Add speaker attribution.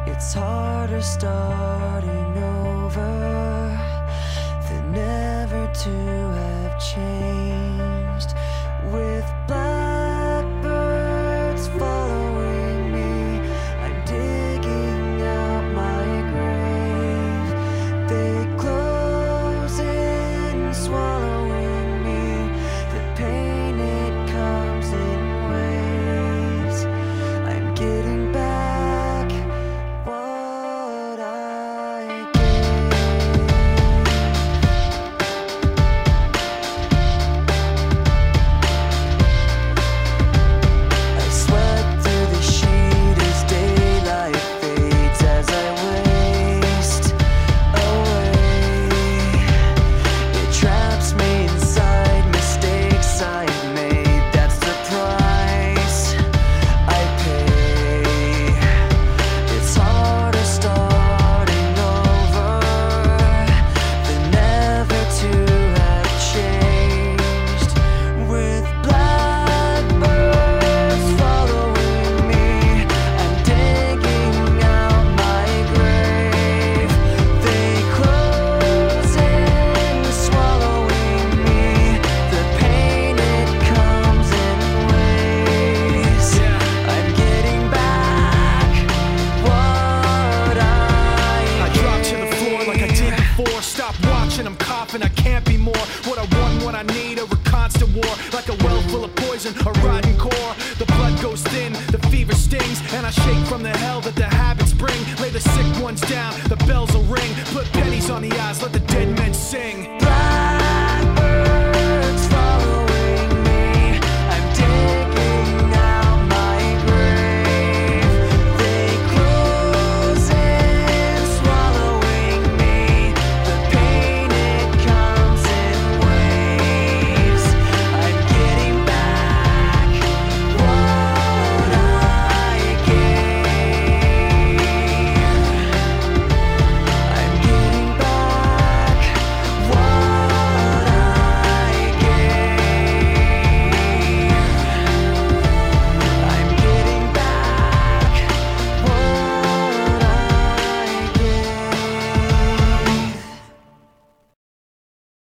Speaker 1: It's harder starting over than ever to have changed. With blackbirds following me, I'm digging out my grave. They close in, swallowing me. The pain, it comes in waves. I'm getting back what I gave. I sweat through the sheet as daylight fades, as I waste away. It traps me inside mistakes I've made. That's the price I pay. It's harder starting over than ever to have changed. With blackbirds following me, I'm digging out my grave. They close in, swallowing me. The pain, it comes in waves. I'm getting back what I
Speaker 2: drop to the floor like I did before. Stop watching, I'm coughing, I can't be more. What I want, what I need, over constant war. Like a well full of poison, a rotten core. The blood goes thin, the fever stings, and I shake from the hell that the habits bring. Lay the sick ones down, the bells